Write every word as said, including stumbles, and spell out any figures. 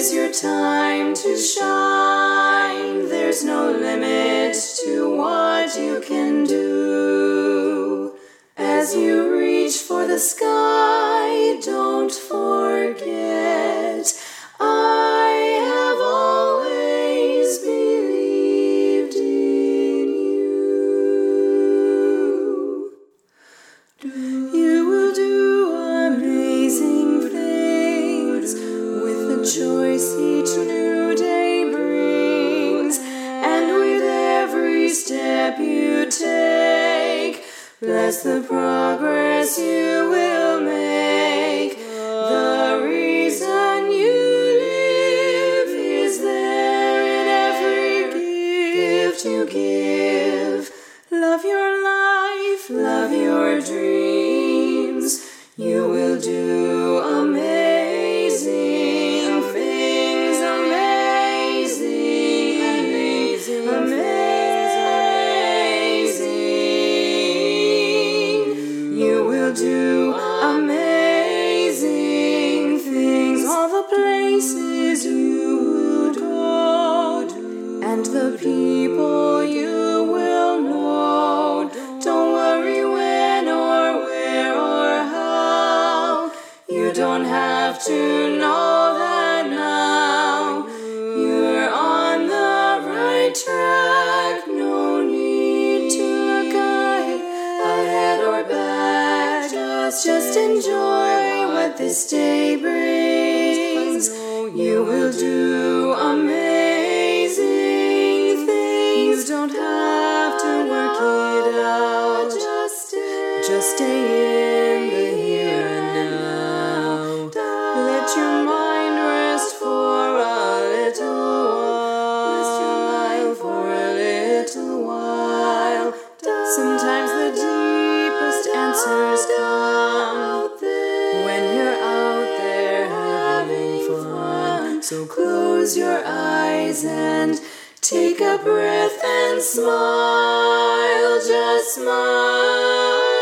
is your time to shine. There's no limit to what you can do. As you reach for the sky, don't forget, I have always believed in you. You will do amazing things with the choice each new day brings, and with every step you take, bless the progress you will make. The reason you live is there in every gift you give. Love your life, love your dreams. You will do amazing things, amazing, amazing, amazing. You will do amazing things. All the places you will go, and the people you will know. Don't worry when or where or how. You don't have to know that now. You're on the right track. No need to look ahead, ahead or back. Just, just enjoy what this day brings. You will do amazing things. You don't have to work it out. Just stay, just stay in the here and now. Let your mind rest for a little while. For a little while. Sometimes the deepest answers come when you're out there having fun. So close your eyes and take a breath and smile. Just smile.